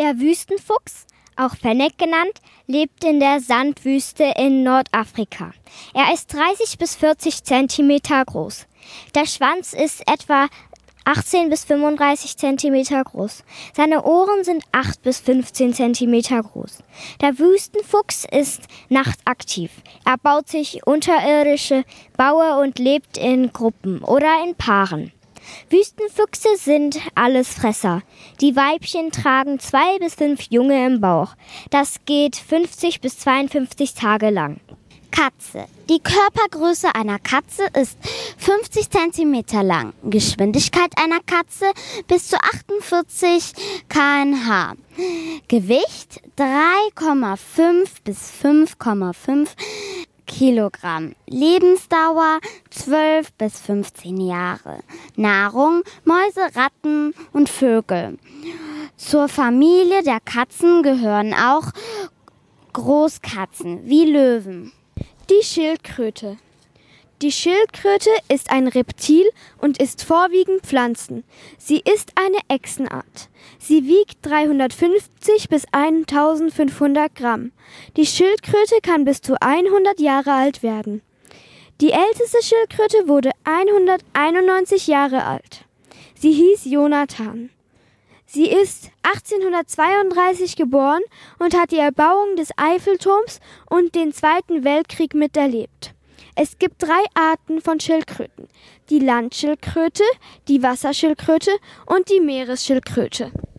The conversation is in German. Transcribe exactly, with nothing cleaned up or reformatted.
Der Wüstenfuchs, auch Fennec genannt, lebt in der Sandwüste in Nordafrika. Er ist dreißig bis vierzig Zentimeter groß. Der Schwanz ist etwa achtzehn bis fünfunddreißig Zentimeter groß. Seine Ohren sind acht bis fünfzehn Zentimeter groß. Der Wüstenfuchs ist nachtaktiv. Er baut sich unterirdische Baue und lebt in Gruppen oder in Paaren. Wüstenfüchse sind Allesfresser. Die Weibchen tragen zwei bis fünf Junge im Bauch. Das geht fünfzig bis zweiundfünfzig Tage lang. Katze. Die Körpergröße einer Katze ist fünfzig Zentimeter lang. Geschwindigkeit einer Katze bis zu achtundvierzig Kilometer pro Stunde. Gewicht drei Komma fünf bis fünf Komma fünf Kilogramm. Lebensdauer zwölf bis fünfzehn Jahre. Nahrung Mäuse, Ratten und Vögel. Zur Familie der Katzen gehören auch Großkatzen wie Löwen. Die Schildkröte. Die Schildkröte ist ein Reptil und isst vorwiegend Pflanzen. Sie ist eine Echsenart. Sie wiegt dreihundertfünfzig bis eintausendfünfhundert Gramm. Die Schildkröte kann bis zu hundert Jahre alt werden. Die älteste Schildkröte wurde hunderteinundneunzig Jahre alt. Sie hieß Jonathan. Sie ist achtzehnhundertzweiunddreißig geboren und hat die Erbauung des Eiffelturms und den Zweiten Weltkrieg miterlebt. Es gibt drei Arten von Schildkröten: die Landschildkröte, die Wasserschildkröte und die Meeresschildkröte.